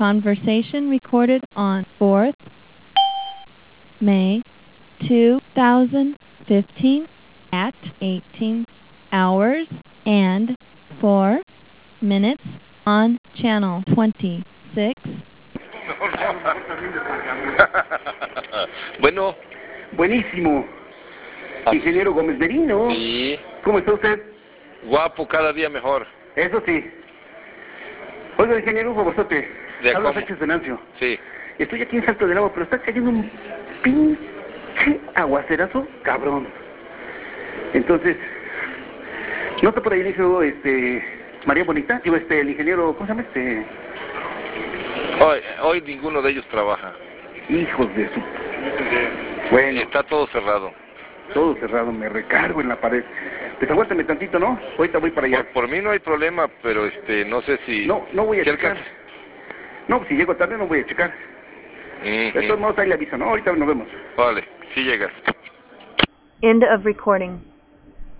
Conversation recorded on 4th May 2015 at 18 hours and 4 minutes on channel 26. Bueno. Buenísimo. Ingeniero Gómez Merino. Sí. ¿Cómo está usted? Guapo, cada día mejor. Eso sí. Oiga, ingeniero Hugo Bozote. ¿De Habla cómo? Sánchez Venancio. Sí. Estoy aquí en Salto del Agua, pero está cayendo un pinche aguacerazo cabrón. Entonces, ¿no está por ahí el hijo, María Bonita? Digo, el ingeniero, ¿cómo se llama Hoy ninguno de ellos trabaja. Hijos de su... Bueno. Está todo cerrado. Todo cerrado, me recargo en la pared. Pues aguántame tantito, ¿no? Ahorita voy para allá. Por mí no hay problema, pero no sé si... No voy a checar. alcanza. No, pues si llego tarde no voy a checar. De todos modos ahí le aviso, ¿no? Ahorita nos vemos. Vale, sí llegas. End of recording.